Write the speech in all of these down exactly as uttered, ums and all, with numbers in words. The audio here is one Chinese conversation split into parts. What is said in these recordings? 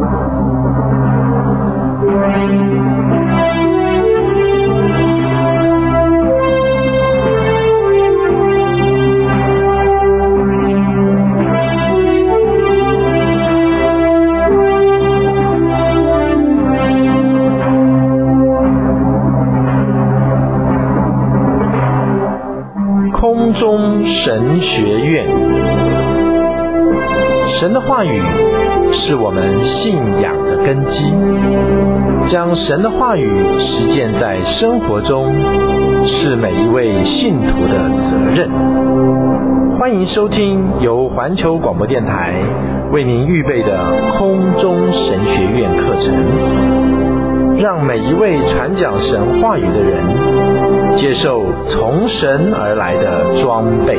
空中神学院。神的话语是我们信仰的根基，将神的话语实践在生活中，是每一位信徒的责任。欢迎收听由环球广播电台为您预备的空中神学院课程，让每一位传讲神话语的人接受从神而来的装备。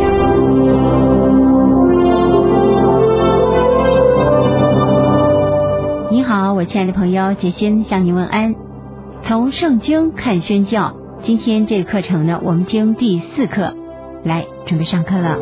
你好，我亲爱的朋友，杰先向您问安。从圣经看宣教，今天这个课程呢，我们听第四课，来准备上课了。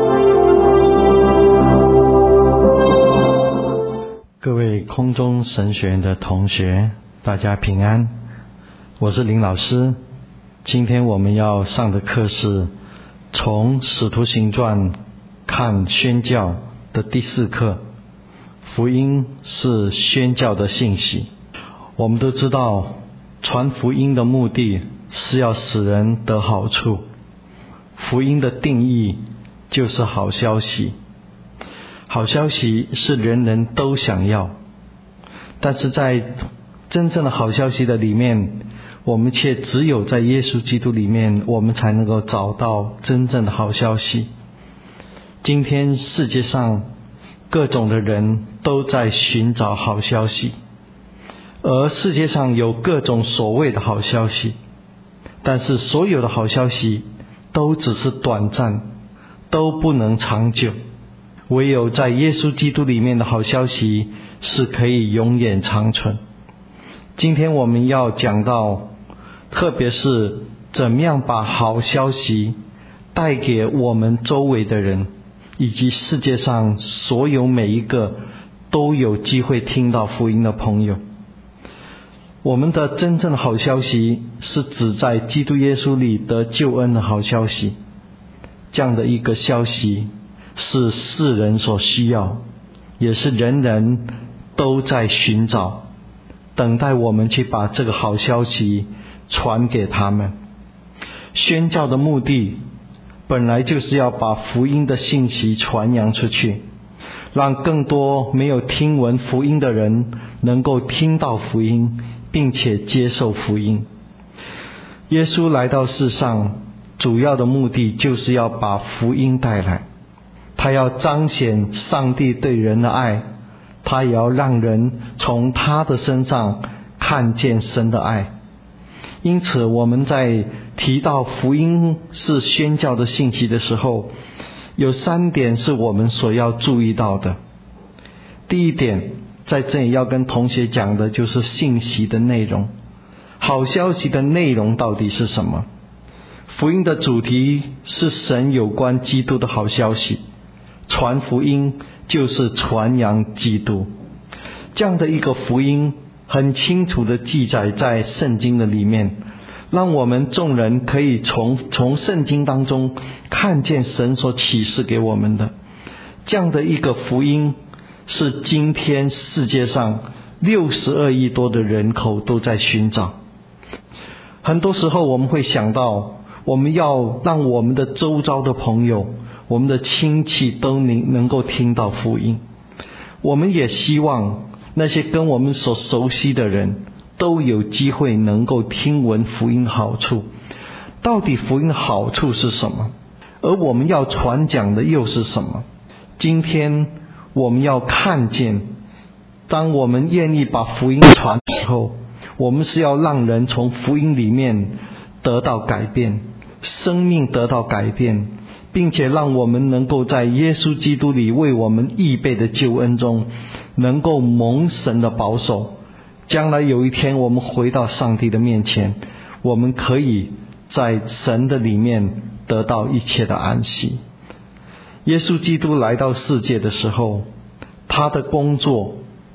各位空中神学院的同学，大家平安，我是林老师。今天我们要上的课是从使徒行传看宣教的第四课。福音是宣教的信息。我们都知道，传福音的目的是要使人得好处。福音的定义就是好消息。好消息是人人都想要，但是在真正的好消息的里面，我们却只有在耶稣基督里面，我们才能够找到真正的好消息。今天世界上各种的人都在寻找好消息，而世界上有各种所谓的好消息，但是所有的好消息都只是短暂，都不能长久。唯有在耶稣基督里面的好消息是可以永远长存。今天我们要讲到，特别是怎么样把好消息带给我们周围的人，以及世界上所有每一个都有机会听到福音的朋友。我们的真正的好消息是指在基督耶稣里得救恩的好消息。这样的一个消息是世人所需要，也是人人都在寻找，等待我们去把这个好消息传给他们。宣教的目的本来就是要把福音的信息传扬出去，让更多没有听闻福音的人能够听到福音，并且接受福音。耶稣来到世上，主要的目的就是要把福音带来。他要彰显上帝对人的爱，他也要让人从他的身上看见神的爱。因此我们在提到福音是宣教的信息的时候，有三点是我们所要注意到的。第一点，在这里要跟同学讲的就是信息的内容。好消息的内容到底是什么？福音的主题是神有关基督的好消息，传福音就是传扬基督。这样的一个福音很清楚的记载在圣经的里面，让我们众人可以从从圣经当中看见神所启示给我们的。这样的一个福音是今天世界上六十二亿多的人口都在寻找。很多时候我们会想到，我们要让我们的周遭的朋友，我们的亲戚都能能够听到福音。我们也希望那些跟我们所熟悉的人都有机会能够听闻福音好处。到底福音的好处是什么？而我们要传讲的又是什么？今天我们要看见，当我们愿意把福音传的时候，我们是要让人从福音里面得到改变，生命得到改变，并且让我们能够在耶稣基督里为我们预备的救恩中能够蒙神的保守。将来有一天我们回到上帝的面前，我们可以在神的里面得到一切的安息。耶稣基督来到世界的时候，他的工作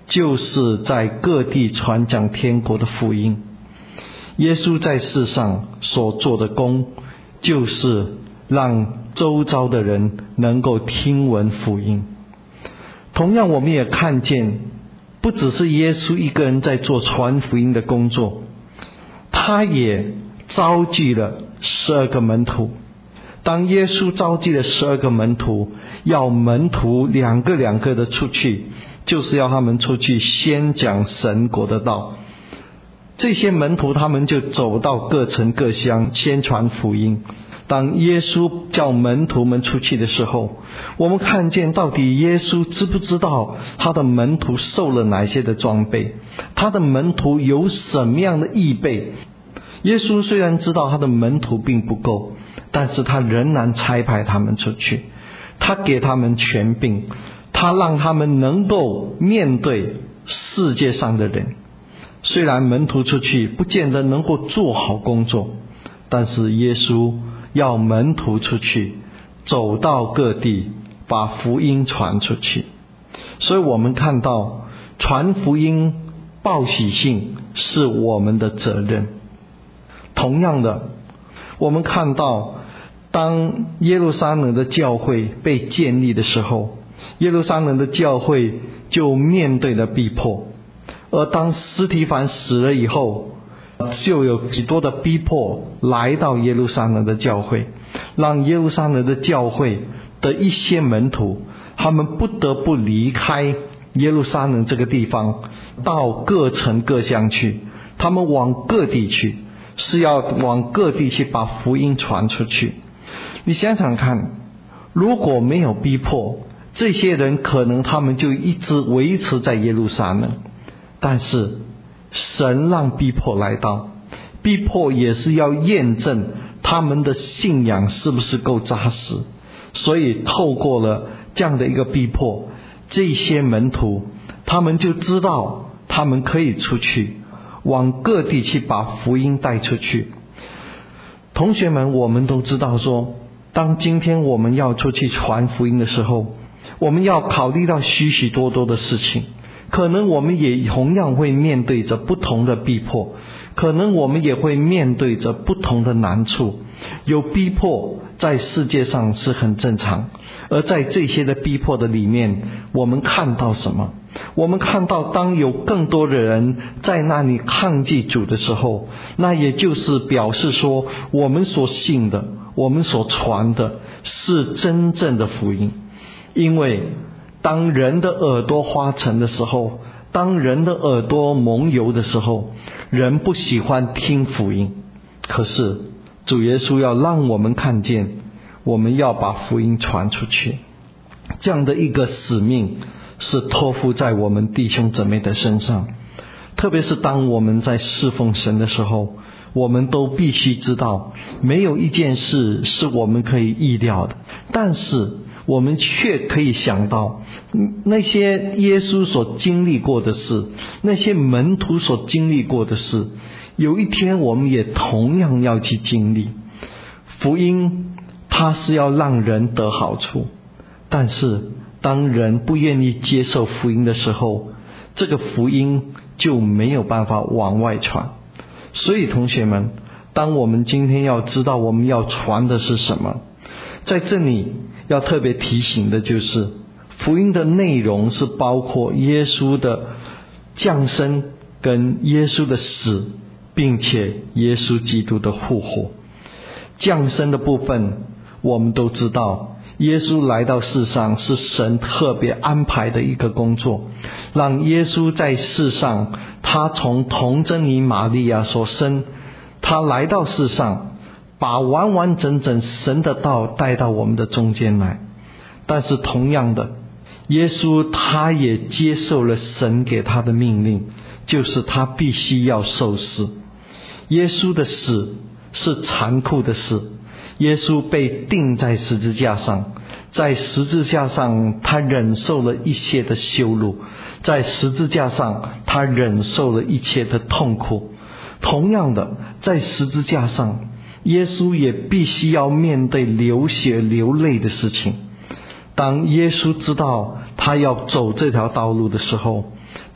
就是在各地传讲天国的福音。耶稣在世上所做的工，就是让周遭的人能够听闻福音。同样，我们也看见，不只是耶稣一个人在做传福音的工作，他也召集了十二个门徒。当耶稣召集了十二个门徒，要门徒两个两个的出去，就是要他们出去先讲神国的道。这些门徒他们就走到各城各乡，宣传福音。当耶稣叫门徒们出去的时候，我们看见到底耶稣知不知道他的门徒受了哪些的装备，他的门徒有什么样的预备。耶稣虽然知道他的门徒并不够，但是他仍然差派他们出去，他给他们权柄，他让他们能够面对世界上的人。虽然门徒出去不见得能够做好工作，但是耶稣要门徒出去，走到各地，把福音传出去。所以我们看到传福音报喜信是我们的责任。同样的，我们看到当耶路撒冷的教会被建立的时候，耶路撒冷的教会就面对了逼迫。而当司提反死了以后，就有许多的逼迫来到耶路撒冷的教会，让耶路撒冷的教会的一些门徒，他们不得不离开耶路撒冷这个地方，到各城各乡去。他们往各地去，是要往各地去把福音传出去。你想想看，如果没有逼迫，这些人可能他们就一直维持在耶路撒冷。但是神让逼迫来到，逼迫也是要验证他们的信仰是不是够扎实。所以透过了这样的一个逼迫，这些门徒他们就知道他们可以出去，往各地去把福音带出去。同学们，我们都知道说，当今天我们要出去传福音的时候，我们要考虑到许许多多的事情。可能我们也同样会面对着不同的逼迫，可能我们也会面对着不同的难处。有逼迫在世界上是很正常，而在这些的逼迫的里面，我们看到什么？我们看到当有更多的人在那里抗拒主的时候，那也就是表示说，我们所信的，我们所传的是真正的福音。因为当人的耳朵花沉的时候，当人的耳朵蒙油的时候，人不喜欢听福音。可是主耶稣要让我们看见，我们要把福音传出去，这样的一个使命是托付在我们弟兄姊妹的身上。特别是当我们在侍奉神的时候，我们都必须知道，没有一件事是我们可以预料的，但是我们却可以想到那些耶稣所经历过的事，那些门徒所经历过的事，有一天我们也同样要去经历。福音它是要让人得好处，但是当人不愿意接受福音的时候，这个福音就没有办法往外传。所以同学们，当我们今天要知道我们要传的是什么，在这里要特别提醒的就是，福音的内容是包括耶稣的降生跟耶稣的死，并且耶稣基督的复活。降生的部分我们都知道，耶稣来到世上是神特别安排的一个工作，让耶稣在世上，他从童贞女玛利亚所生，他来到世上，把完完整整神的道带到我们的中间来。但是同样的，耶稣他也接受了神给他的命令，就是他必须要受死。耶稣的死是残酷的死，耶稣被钉在十字架上，在十字架上他忍受了一切的羞辱，在十字架上他忍受了一切的痛苦。同样的，在十字架上耶稣也必须要面对流血流泪的事情。当耶稣知道他要走这条道路的时候，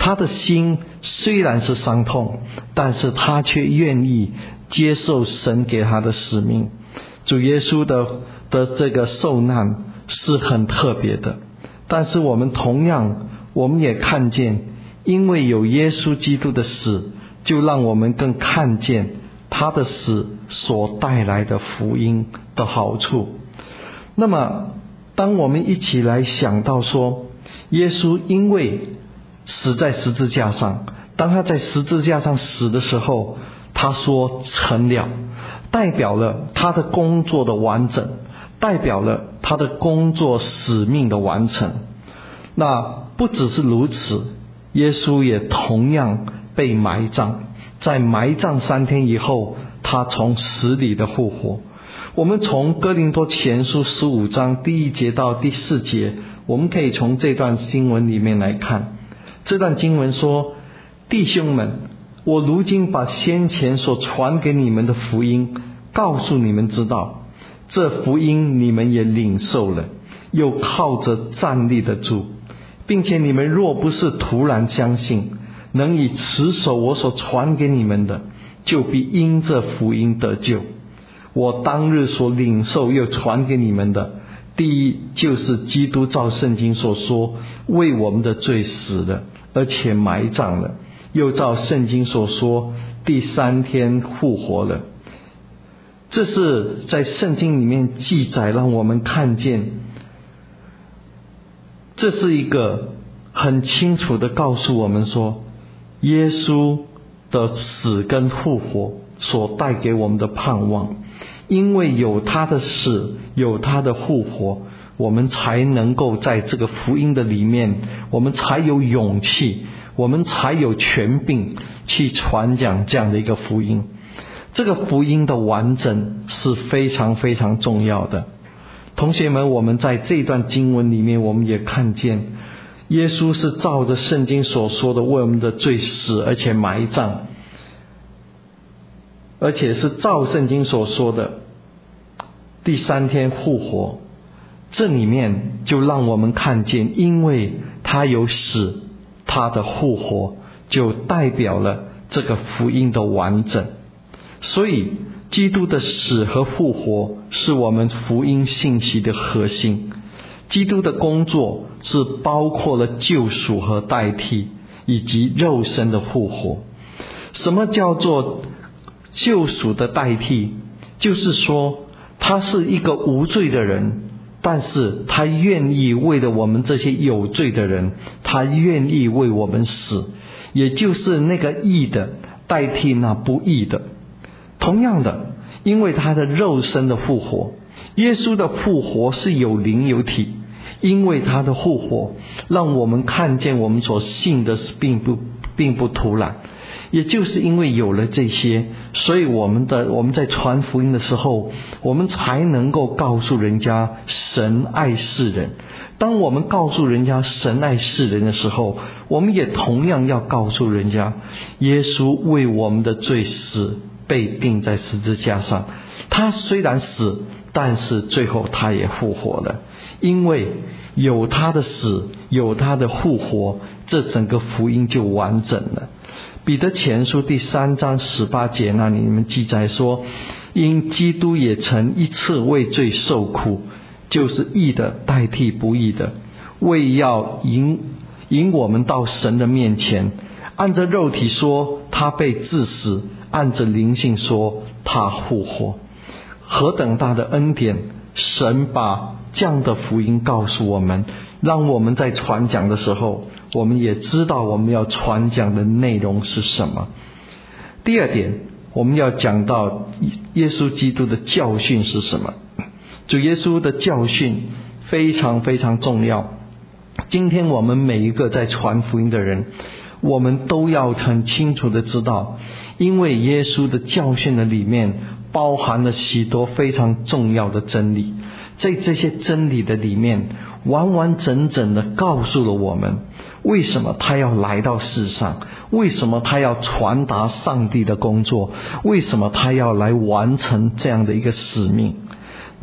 他的心虽然是伤痛，但是他却愿意接受神给他的使命。主耶稣的的这个受难是很特别的，但是我们同样我们也看见，因为有耶稣基督的死，就让我们更看见他的死所带来的福音的好处。那么当我们一起来想到说，耶稣因为死在十字架上，当他在十字架上死的时候，他说成了，代表了他的工作的完整，代表了他的工作使命的完成。那不只是如此，耶稣也同样被埋葬，在埋葬三天以后，他从死里的复活。我们从哥林多前书十五章第一节到第四节，我们可以从这段经文里面来看。这段经文说，弟兄们，我如今把先前所传给你们的福音告诉你们知道，这福音你们也领受了，又靠着站立得住，并且你们若不是突然相信，能以持守我所传给你们的，就必因这福音得救。我当日所领受又传给你们的，第一就是基督照圣经所说，为我们的罪死了，而且埋葬了，又照圣经所说，第三天复活了。这是在圣经里面记载，让我们看见，这是一个很清楚的告诉我们说，耶稣的死跟复活所带给我们的盼望。因为有他的死，有他的复活，我们才能够在这个福音的里面，我们才有勇气，我们才有权柄去传讲这样的一个福音。这个福音的完整是非常非常重要的。同学们，我们在这段经文里面，我们也看见耶稣是照着圣经所说的为我们的罪死，而且埋葬，而且是照圣经所说的第三天复活。这里面就让我们看见，因为他有死，他的复活就代表了这个福音的完整。所以基督的死和复活是我们福音信息的核心。基督的工作是包括了救赎和代替，以及肉身的复活。什么叫做救赎的代替？就是说他是一个无罪的人，但是他愿意为了我们这些有罪的人，他愿意为我们死，也就是那个义的代替那不义的。同样的，因为他的肉身的复活，耶稣的复活是有灵有体，因为他的复活让我们看见我们所信的是并不并不突然。也就是因为有了这些，所以我们的我们在传福音的时候，我们才能够告诉人家神爱世人。当我们告诉人家神爱世人的时候，我们也同样要告诉人家，耶稣为我们的罪死，被钉在十字架上。他虽然死，但是最后他也复活了。因为有他的死，有他的复活，这整个福音就完整了。彼得前书第三章十八节那里面记载说，因基督也曾一次为罪受苦，就是义的代替不义的，为要引引我们到神的面前。按着肉体说他被治死，按着灵性说他复活。何等大的恩典，神把这样的福音告诉我们，让我们在传讲的时候，我们也知道我们要传讲的内容是什么。第二点，我们要讲到耶稣基督的教训是什么。主耶稣的教训非常非常重要。今天我们每一个在传福音的人，我们都要很清楚的知道，因为耶稣的教训的里面包含了许多非常重要的真理，在这些真理的里面完完整整的告诉了我们为什么他要来到世上，为什么他要传达上帝的工作，为什么他要来完成这样的一个使命。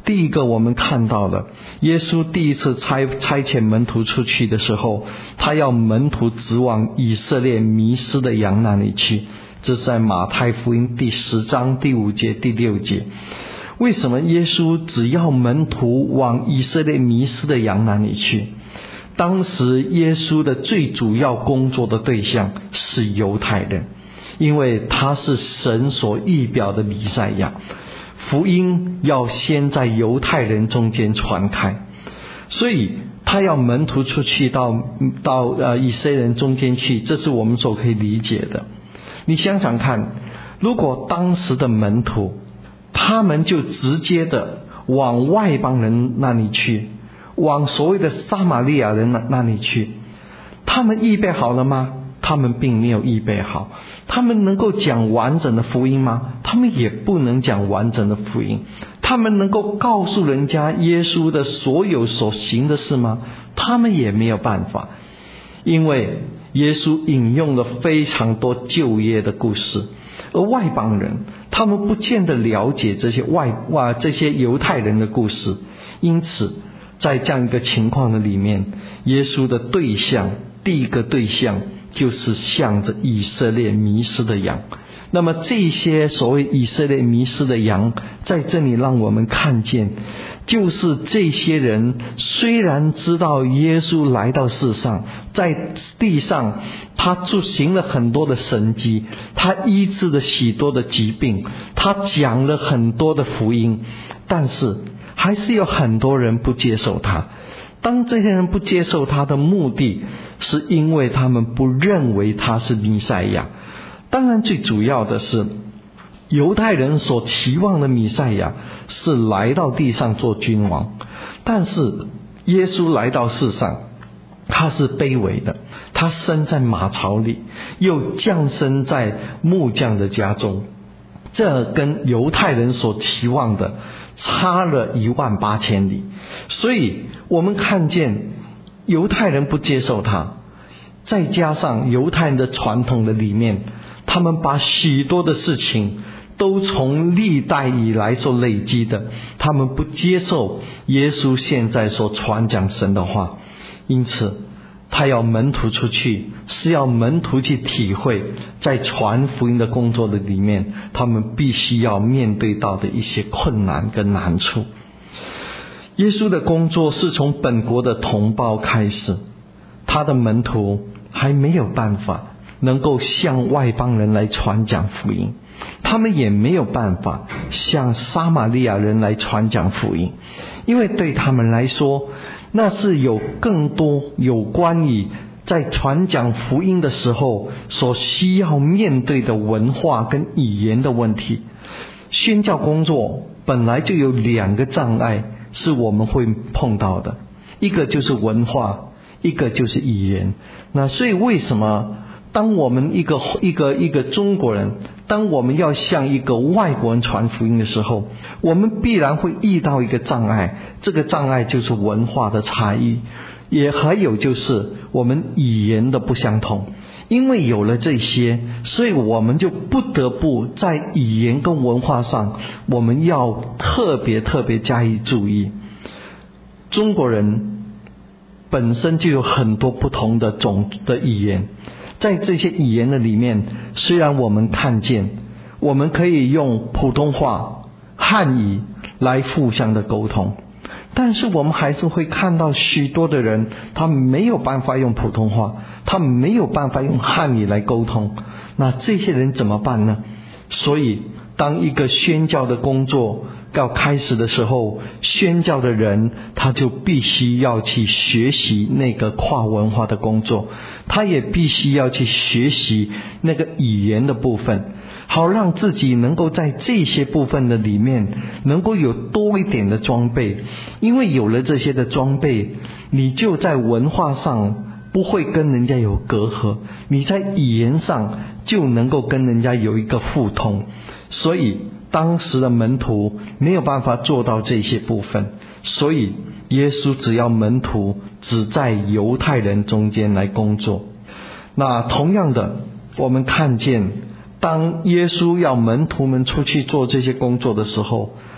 第一个我们看到了，耶稣第一次差差遣门徒出去的时候，他要门徒直往以色列迷失的羊那里去，这是在马太福音第十章第五节第六节。为什么耶稣只要门徒往以色列迷失的羊那里去？当时耶稣的最主要工作的对象是犹太人，因为他是神所预表的弥赛亚，福音要先在犹太人中间传开，所以他要门徒出去到到呃以色列人中间去，这是我们所可以理解的。你想想看，如果当时的门徒他们就直接的往外邦人那里去，往所谓的撒玛利亚人那那里去，他们预备好了吗？他们并没有预备好。他们能够讲完整的福音吗？他们也不能讲完整的福音。他们能够告诉人家耶稣的所有所行的事吗？他们也没有办法。因为耶稣引用了非常多旧约的故事，而外邦人他们不见得了解这些外哇这些犹太人的故事，因此在这样一个情况的里面，耶稣的对象，第一个对象就是向着以色列迷失的羊。那么这些所谓以色列迷失的羊，在这里让我们看见，就是这些人虽然知道耶稣来到世上，在地上他做行了很多的神迹，他医治了许多的疾病，他讲了很多的福音，但是还是有很多人不接受他。当这些人不接受他的目的，是因为他们不认为他是弥赛亚。当然最主要的是，犹太人所期望的弥赛亚是来到地上做君王，但是耶稣来到世上，他是卑微的，他生在马槽里，又降生在木匠的家中，这跟犹太人所期望的差了一万八千里。所以我们看见犹太人不接受他，再加上犹太人的传统的里面，他们把许多的事情都从历代以来所累积的，他们不接受耶稣现在所传讲神的话，因此他要门徒出去，是要门徒去体会在传福音的工作的里面，他们必须要面对到的一些困难跟难处。耶稣的工作是从本国的同胞开始，他的门徒还没有办法能够向外邦人来传讲福音，他们也没有办法向撒玛利亚人来传讲福音，因为对他们来说，那是有更多有关于在传讲福音的时候所需要面对的文化跟语言的问题。宣教工作本来就有两个障碍是我们会碰到的，一个就是文化，一个就是语言。那所以为什么当我们一个一个一个中国人，当我们要向一个外国人传福音的时候，我们必然会遇到一个障碍，这个障碍就是文化的差异，也还有就是我们语言的不相同。因为有了这些，所以我们就不得不在语言跟文化上，我们要特别特别加以注意。中国人本身就有很多不同的种的语言，在这些语言的里面，虽然我们看见我们可以用普通话、汉语来互相的沟通，但是我们还是会看到许多的人，他们没有办法用普通话，他们没有办法用汉语来沟通，那这些人怎么办呢？所以当一个宣教的工作要开始的时候，宣教的人他就必须要去学习那个跨文化的工作，他也必须要去学习那个语言的部分，好让自己能够在这些部分的里面能够有多一点的装备。因为有了这些的装备，你就在文化上不会跟人家有隔阂，你在语言上就能够跟人家有一个互通。所以当时的门徒没有办法做到这些部分，所以耶稣只要门徒只在犹太人中间来工作。那同样的，我们看见当耶稣要门徒们出去做这些工作的时候，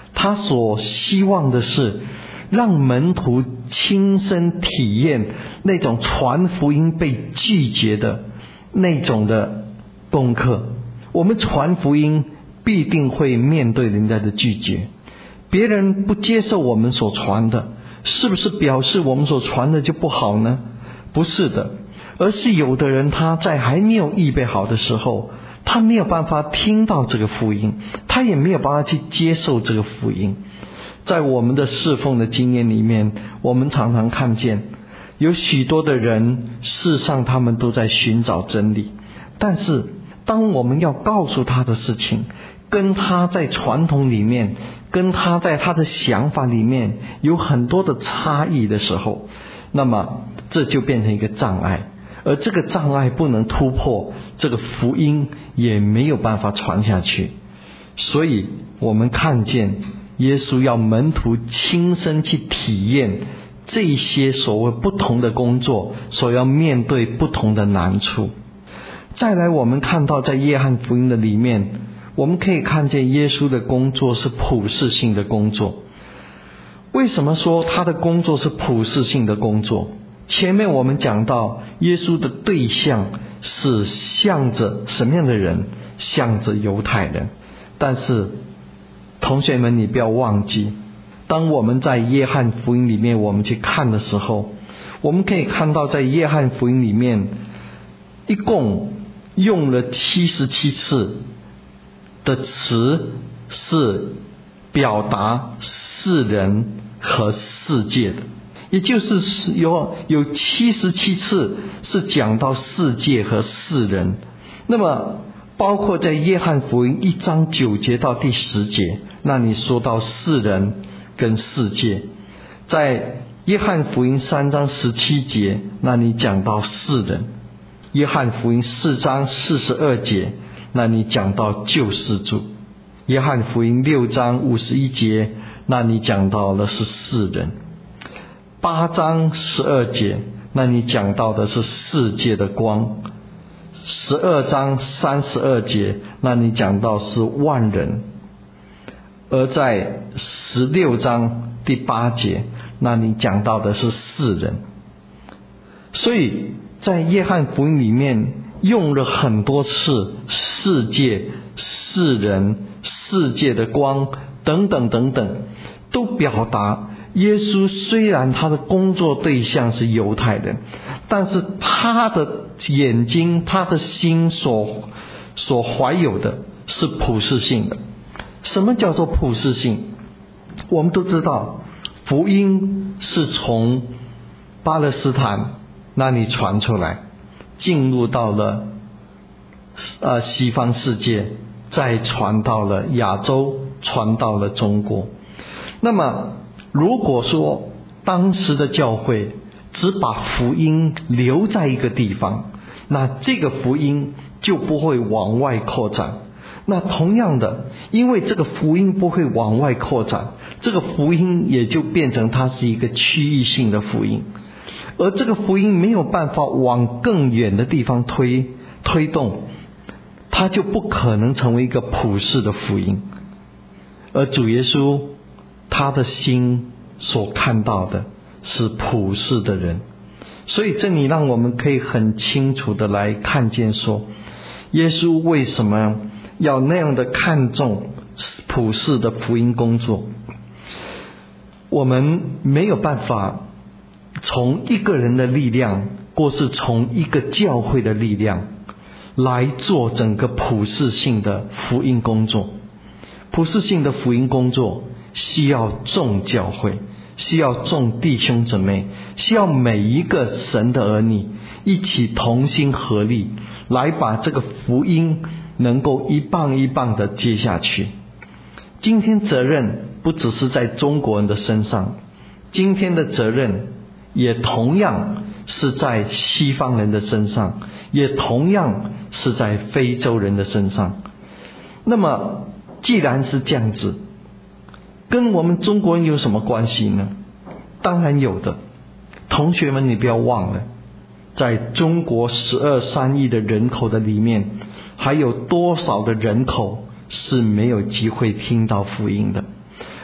他所希望的是让门徒亲身体验那种传福音被拒绝的那种的功课。我们传福音必定会面对人家的拒绝，别人不接受我们所传的，是不是表示我们所传的就不好呢？不是的，而是有的人他在还没有预备好的时候，他没有办法听到这个福音，他也没有办法去接受这个福音。在我们的侍奉的经验里面，我们常常看见有许多的人，事实上他们都在寻找真理，但是当我们要告诉他的事情跟他在传统里面，跟他在他的想法里面有很多的差异的时候，那么这就变成一个障碍，而这个障碍不能突破，这个福音也没有办法传下去。所以我们看见耶稣要门徒亲身去体验这些所谓不同的工作所要面对不同的难处。再来我们看到在约翰福音的里面，我们可以看见耶稣的工作是普世性的工作。为什么说他的工作是普世性的工作？前面我们讲到耶稣的对象是向着什么样的人？向着犹太人。但是同学们，你不要忘记，当我们在约翰福音里面我们去看的时候，我们可以看到在约翰福音里面一共用了七十七次的词是表达世人和世界的，也就是有有七十七次是讲到世界和世人。那么包括在约翰福音一章九节到第十节，那你说到世人跟世界；在约翰福音三章十七节，那你讲到世人；约翰福音四章四十二节，那你讲到救世主；约翰福音六章五十一节，那你讲到的是世人；八章十二节，那你讲到的是世界的光；十二章三十二节，那你讲到是万人；而在十六章第八节，那你讲到的是世人。所以在约翰福音里面用了很多次世界、世人、世界的光等等等等，都表达耶稣虽然他的工作对象是犹太人，但是他的眼睛、他的心所所怀有的是普世性的。什么叫做普世性？我们都知道福音是从巴勒斯坦那里传出来，进入到了呃西方世界，再传到了亚洲，传到了中国。那么如果说当时的教会只把福音留在一个地方，那这个福音就不会往外扩展。那同样的，因为这个福音不会往外扩展，这个福音也就变成它是一个区域性的福音，而这个福音没有办法往更远的地方推推动，它就不可能成为一个普世的福音。而主耶稣他的心所看到的是普世的人，所以这里让我们可以很清楚的来看见说，耶稣为什么要那样的看重普世的福音工作。我们没有办法从一个人的力量，或是从一个教会的力量来做整个普世性的福音工作。普世性的福音工作需要众教会，需要众弟兄姊妹，需要每一个神的儿女一起同心合力，来把这个福音能够一棒一棒的接下去。今天责任不只是在中国人的身上，今天的责任也同样是在西方人的身上，也同样是在非洲人的身上。那么既然是这样子，跟我们中国人有什么关系呢？当然有的。同学们，你不要忘了，在中国十二三亿的人口的里面，还有多少的人口是没有机会听到福音的？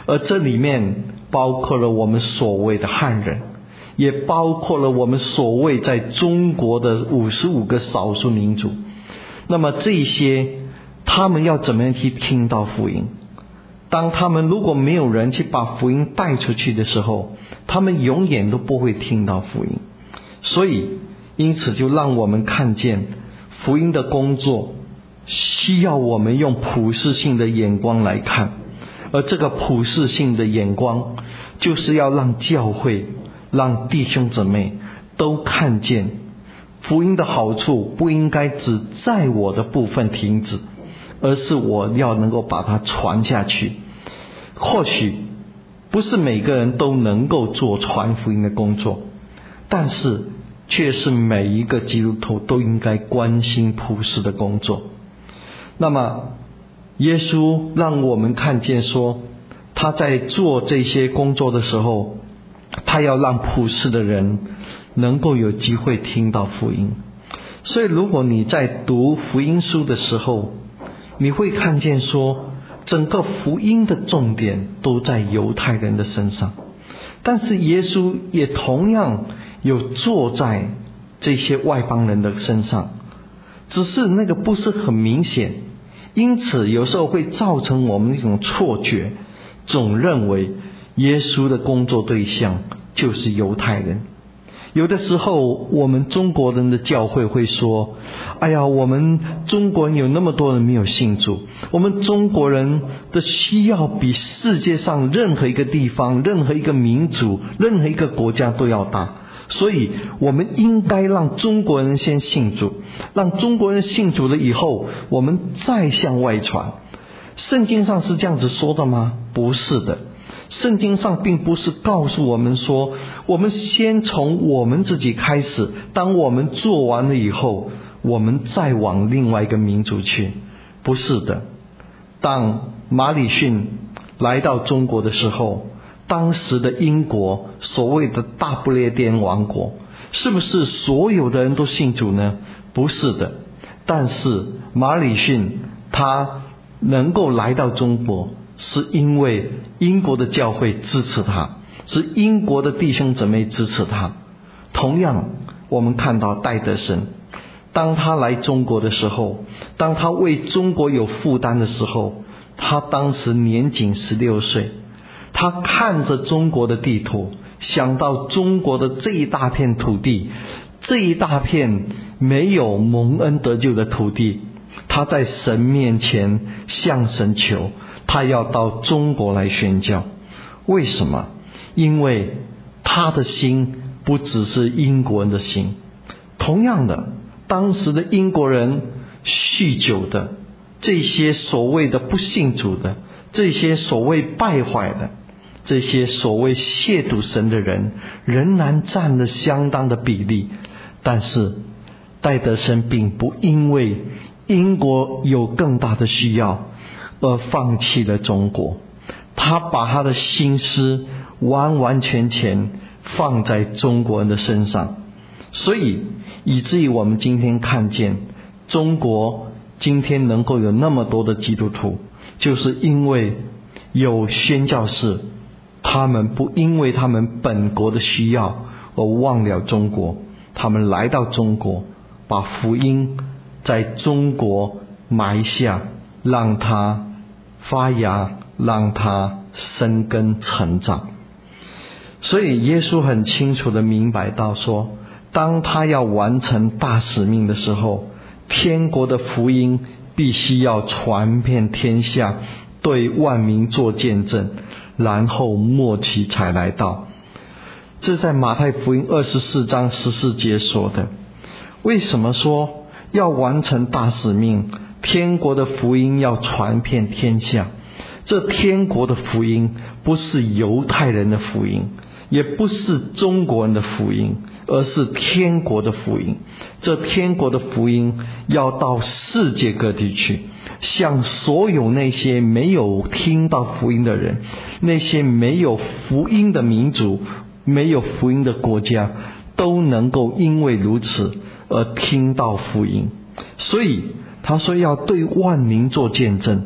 而这里面包括了我们所谓的汉人，也包括了我们所谓在中国的五十五个少数民族。那么这些他们要怎么样去听到福音？当他们如果没有人去把福音带出去的时候，他们永远都不会听到福音。所以因此就让我们看见福音的工作需要我们用普世性的眼光来看，而这个普世性的眼光就是要让教会，让弟兄姊妹都看见福音的好处不应该只在我的部分停止，而是我要能够把它传下去。或许不是每个人都能够做传福音的工作，但是却是每一个基督徒都应该关心普世的工作。那么耶稣让我们看见说，他在做这些工作的时候，他要让普世的人能够有机会听到福音。所以如果你在读福音书的时候，你会看见说，整个福音的重点都在犹太人的身上，但是耶稣也同样有坐在这些外邦人的身上，只是那个不是很明显，因此有时候会造成我们一种错觉，总认为耶稣的工作对象就是犹太人。有的时候我们中国人的教会会说，哎呀，我们中国人有那么多人没有信主，我们中国人的需要比世界上任何一个地方、任何一个民族、任何一个国家都要大，所以我们应该让中国人先信主，让中国人信主了以后，我们再向外传。圣经上是这样子说的吗？不是的。圣经上并不是告诉我们说，我们先从我们自己开始，当我们做完了以后，我们再往另外一个民族去。不是的。当马礼逊来到中国的时候，当时的英国所谓的大不列颠王国，是不是所有的人都信主呢？不是的。但是马礼逊他能够来到中国，是因为英国的教会支持他，是英国的弟兄姊妹支持他。同样我们看到戴德生，当他来中国的时候，当他为中国有负担的时候，他当时年仅十六岁，他看着中国的地图，想到中国的这一大片土地，这一大片没有蒙恩得救的土地，他在神面前向神求，他要到中国来宣教。为什么？因为他的心不只是英国人的心。同样的，当时的英国人酗酒的，这些所谓的不信主的，这些所谓败坏的，这些所谓亵渎神的人，仍然占了相当的比例。但是戴德生并不因为英国有更大的需要而放弃了中国，他把他的心思完完全全放在中国人的身上。所以以至于我们今天看见中国今天能够有那么多的基督徒，就是因为有宣教士，他们不因为他们本国的需要而忘了中国，他们来到中国，把福音在中国埋下，让它发芽，让它生根成长。所以耶稣很清楚地明白到说，当他要完成大使命的时候，天国的福音必须要传遍天下，对万民做见证，然后末期才来到。这在马太福音二十四章十四节说的。为什么说要完成大使命，天国的福音要传遍天下？这天国的福音不是犹太人的福音，也不是中国人的福音，而是天国的福音。这天国的福音要到世界各地去，向所有那些没有听到福音的人，那些没有福音的民族，没有福音的国家，都能够因为如此而听到福音。所以他说要对万民做见证，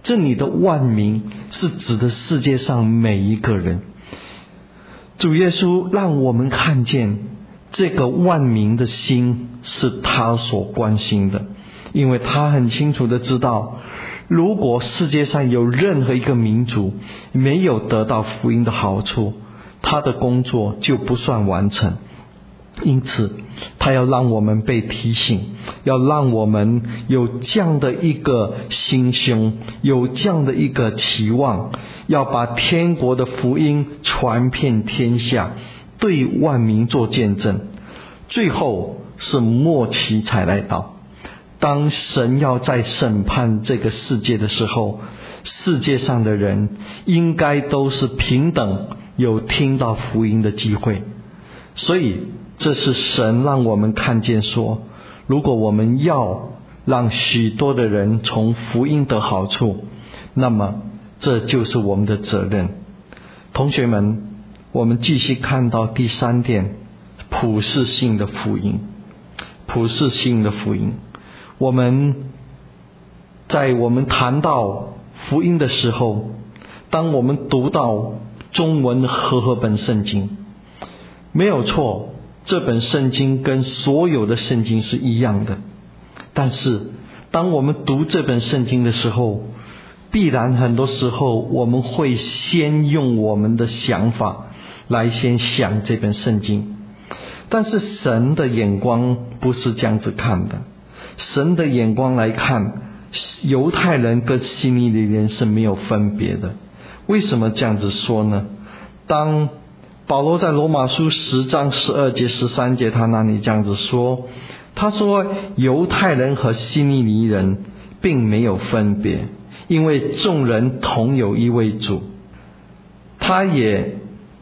这里的万民是指的世界上每一个人。主耶稣让我们看见这个万民的心是他所关心的，因为他很清楚的知道，如果世界上有任何一个民族没有得到福音的好处，他的工作就不算完成。因此他要让我们被提醒，要让我们有这样的一个心胸，有这样的一个期望，要把天国的福音传遍天下，对万民做见证。最后是末期才来到，当神要在审判这个世界的时候，世界上的人应该都是平等，有听到福音的机会。所以这是神让我们看见说，如果我们要让许多的人从福音得好处，那么这就是我们的责任。同学们，我们继续看到第三点，普世性的福音。普世性的福音，我们在我们谈到福音的时候，当我们读到中文的和合本圣经，没有错，这本圣经跟所有的圣经是一样的。但是当我们读这本圣经的时候，必然很多时候我们会先用我们的想法来先想这本圣经。但是神的眼光不是这样子看的，神的眼光来看，犹太人跟希利尼人是没有分别的。为什么这样子说呢？当保罗在罗马书十章十二节十三节他那里这样子说，他说犹太人和希利尼人并没有分别，因为众人同有一位主，他也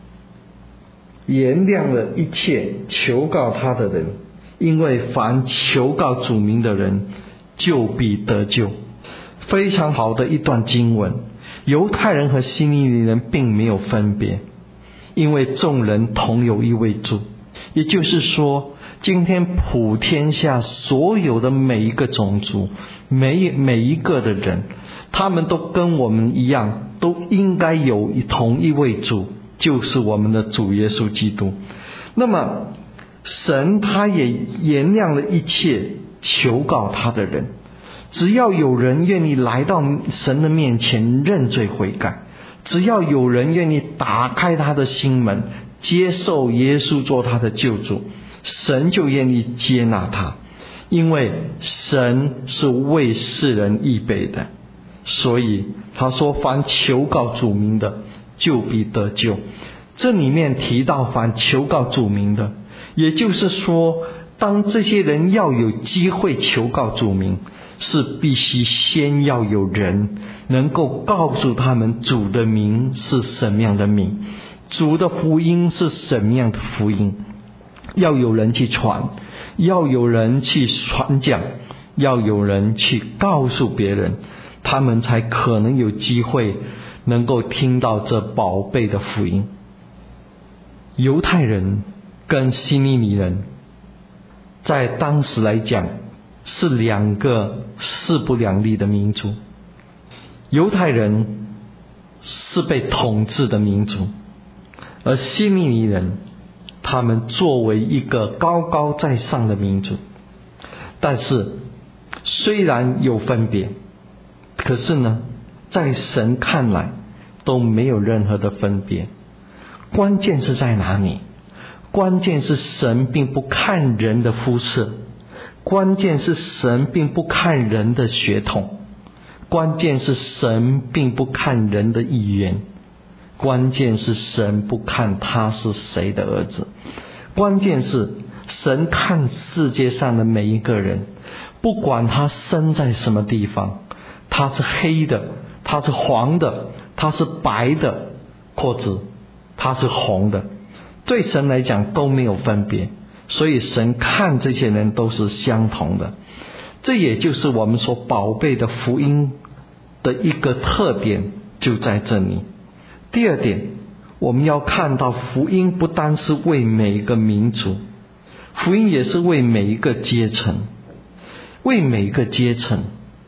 原谅了一切求告他的人，因为凡求告主名的人就必得救。非常好的一段经文，犹太人和希利尼人并没有分别，因为众人同有一位主。也就是说，今天普天下所有的每一个种族，每每一个的人，他们都跟我们一样，都应该有同一位主，就是我们的主耶稣基督。那么神他也原谅了一切求告他的人，只要有人愿意来到神的面前认罪悔改，只要有人愿意打开他的心门，接受耶稣做他的救主，神就愿意接纳他。因为神是为世人预备的，所以他说凡求告主名的就必得救。这里面提到凡求告主名的，也就是说当这些人要有机会求告主名，是必须先要有人能够告诉他们主的名是什么样的名，主的福音是什么样的福音，要有人去传，要有人去传讲，要有人去告诉别人，他们才可能有机会能够听到这宝贝的福音。犹太人跟希利尼人在当时来讲是两个势不两立的民族。犹太人是被统治的民族，而希利尼人他们作为一个高高在上的民族。但是虽然有分别，可是呢在神看来都没有任何的分别。关键是在哪里？关键是神并不看人的肤色，关键是神并不看人的血统，关键是神并不看人的意愿，关键是神不看他是谁的儿子，关键是神看世界上的每一个人，不管他生在什么地方，他是黑的，他是黄的，他是白的，或者他是红的，对神来讲都没有分别，所以神看这些人都是相同的。这也就是我们所宝贝的福音的一个特点，就在这里。第二点，我们要看到福音不单是为每一个民族，福音也是为每一个阶层，为每一个阶层。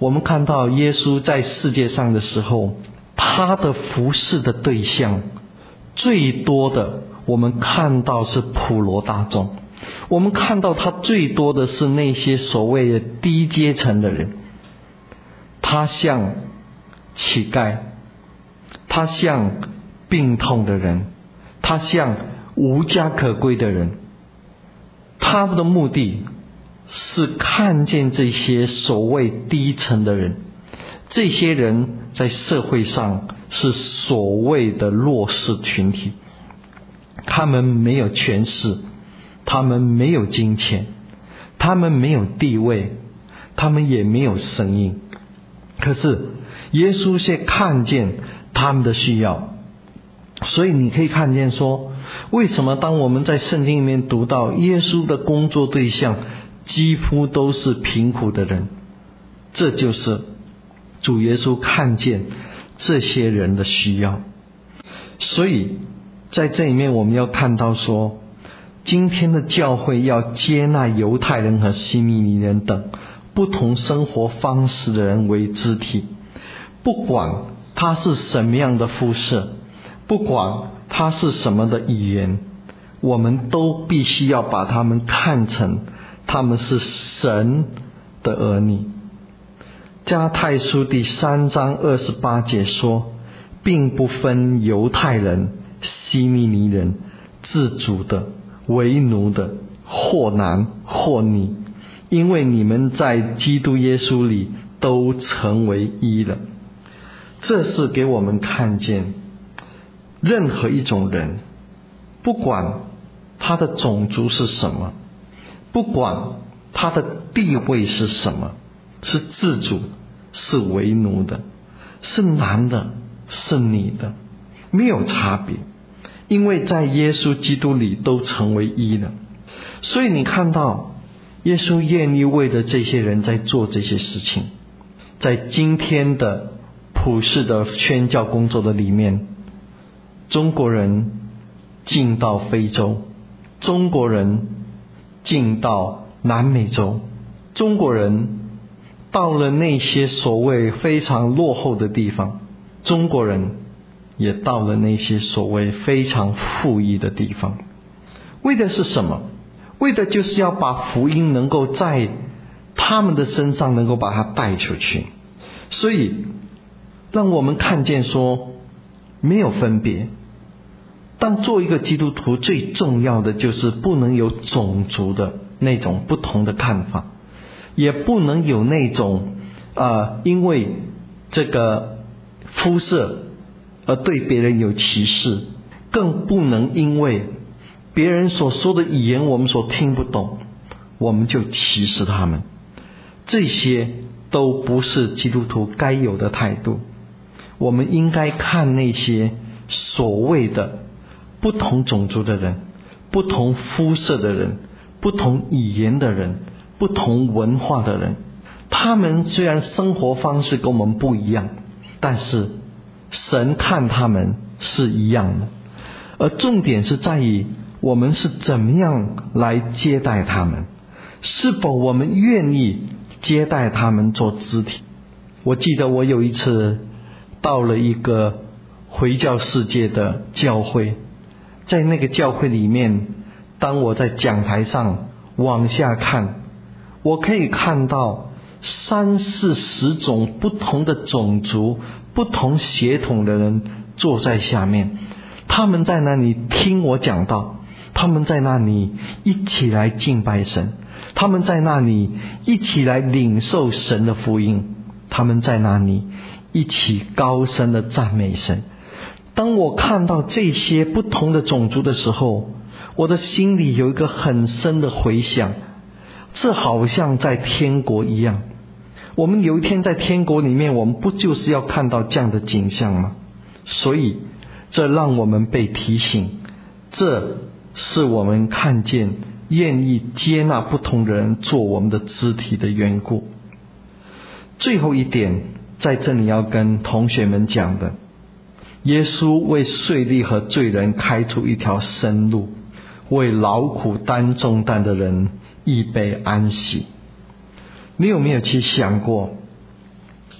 我们看到耶稣在世界上的时候，他的服侍的对象最多的，我们看到是普罗大众，我们看到他最多的是那些所谓的低阶层的人。他像乞丐，他像病痛的人，他像无家可归的人。他的目的是看见这些所谓低层的人，这些人在社会上是所谓的弱势群体，他们没有权势，他们没有金钱，他们没有地位，他们也没有声音。可是耶稣却看见他们的需要。所以你可以看见说，为什么当我们在圣经里面读到耶稣的工作对象几乎都是贫苦的人，这就是主耶稣看见这些人的需要。所以在这里面我们要看到说，今天的教会要接纳犹太人和希利尼人等不同生活方式的人为肢体，不管他是什么样的肤色，不管他是什么的语言，我们都必须要把他们看成他们是神的儿女。加太书第三章二十八节说，并不分犹太人、希利尼人、自主的、为奴的，或男或女，因为你们在基督耶稣里都成为一了。这是给我们看见，任何一种人，不管他的种族是什么，不管他的地位是什么，是自主，是为奴的，是男的，是女的，没有差别，因为在耶稣基督里都成为一了。所以你看到耶稣愿意为了这些人在做这些事情。在今天的普世的宣教工作的里面，中国人进到非洲，中国人进到南美洲，中国人到了那些所谓非常落后的地方，中国人也到了那些所谓非常富裕的地方。为的是什么？为的就是要把福音能够在他们的身上能够把它带出去。所以让我们看见说，没有分别。但做一个基督徒最重要的就是不能有种族的那种不同的看法，也不能有那种呃，因为这个肤色而对别人有歧视，更不能因为别人所说的语言我们所听不懂，我们就歧视他们。这些都不是基督徒该有的态度。我们应该看那些所谓的不同种族的人，不同肤色的人，不同语言的人，不同文化的人，他们虽然生活方式跟我们不一样，但是神看他们是一样的。而重点是在于我们是怎么样来接待他们，是否我们愿意接待他们做肢体。我记得我有一次到了一个回教世界的教会，在那个教会里面，当我在讲台上往下看，我可以看到三四十种不同的种族、不同血统的人坐在下面，他们在那里听我讲道，他们在那里一起来敬拜神，他们在那里一起来领受神的福音，他们在那里一起高声的赞美神。当我看到这些不同的种族的时候，我的心里有一个很深的回响，这好像在天国一样。我们有一天在天国里面，我们不就是要看到这样的景象吗？所以这让我们被提醒，这是我们看见愿意接纳不同的人做我们的肢体的缘故。最后一点在这里要跟同学们讲的，耶稣为税吏和罪人开出一条生路，为劳苦担重担的人预备安息。你有没有去想过，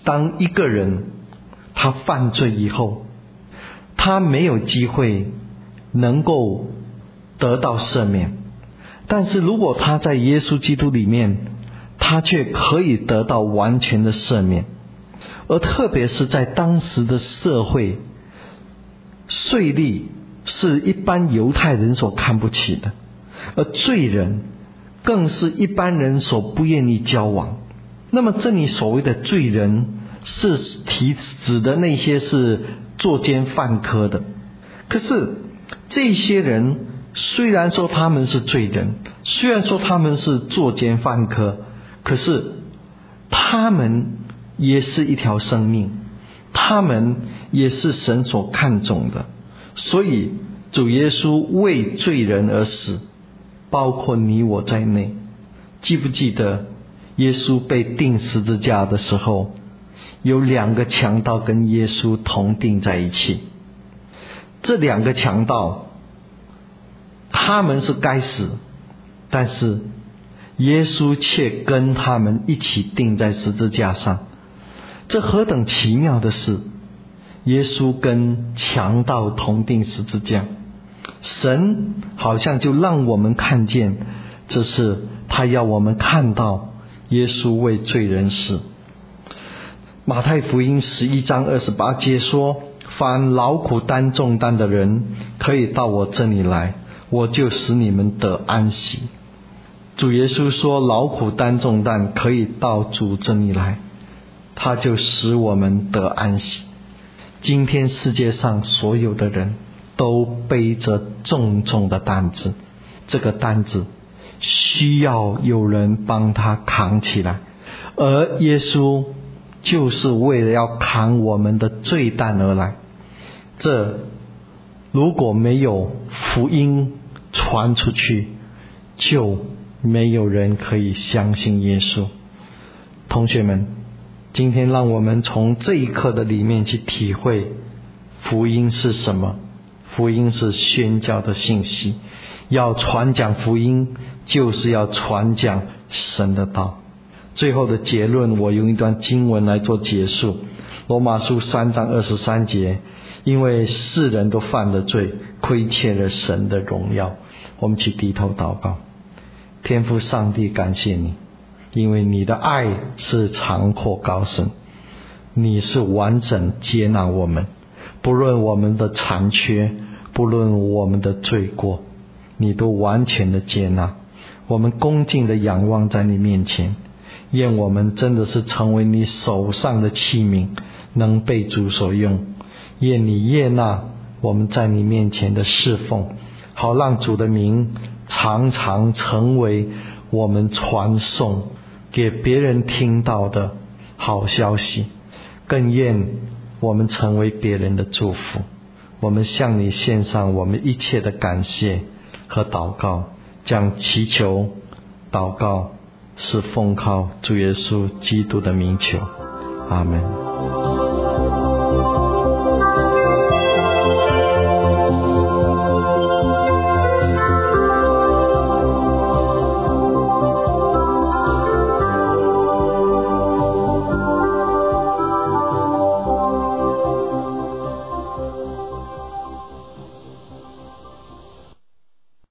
当一个人他犯罪以后，他没有机会能够得到赦免，但是如果他在耶稣基督里面，他却可以得到完全的赦免。而特别是在当时的社会，税吏是一般犹太人所看不起的，而罪人更是一般人所不愿意交往。那么这里所谓的罪人，是提指的那些是作奸犯科的。可是这些人虽然说他们是罪人，虽然说他们是作奸犯科，可是他们也是一条生命，他们也是神所看重的。所以主耶稣为罪人而死，包括你我在内。记不记得耶稣被钉十字架的时候，有两个强盗跟耶稣同钉在一起。这两个强盗他们是该死，但是耶稣却跟他们一起钉在十字架上。这何等奇妙的事！耶稣跟强盗同钉十字架，神好像就让我们看见，这是他要我们看到耶稣为罪人死。马太福音十一章二十八节说，凡劳苦担重担的人，可以到我这里来，我就使你们得安息。主耶稣说劳苦担重担可以到主这里来，他就使我们得安息。今天世界上所有的人都背着重重的担子，这个担子需要有人帮他扛起来，而耶稣就是为了要扛我们的罪担而来。这如果没有福音传出去，就没有人可以相信耶稣。同学们，今天让我们从这一课的里面去体会福音是什么。福音是宣教的信息，要传讲福音，就是要传讲神的道。最后的结论，我用一段经文来做结束。罗马书三章二十三节，因为世人都犯了罪，亏欠了神的荣耀。我们起低头祷告。天父上帝，感谢你，因为你的爱是长阔高深，你是完整接纳我们，不论我们的残缺，不论我们的罪过，你都完全的接纳。我们恭敬的仰望在你面前，愿我们真的是成为你手上的器皿，能被主所用。愿你悦纳我们在你面前的侍奉，好让主的名常常成为我们传颂给别人听到的好消息，更愿我们成为别人的祝福。我们向你献上我们一切的感谢和祷告，将祈求祷告是奉靠主耶稣基督的名求，阿们。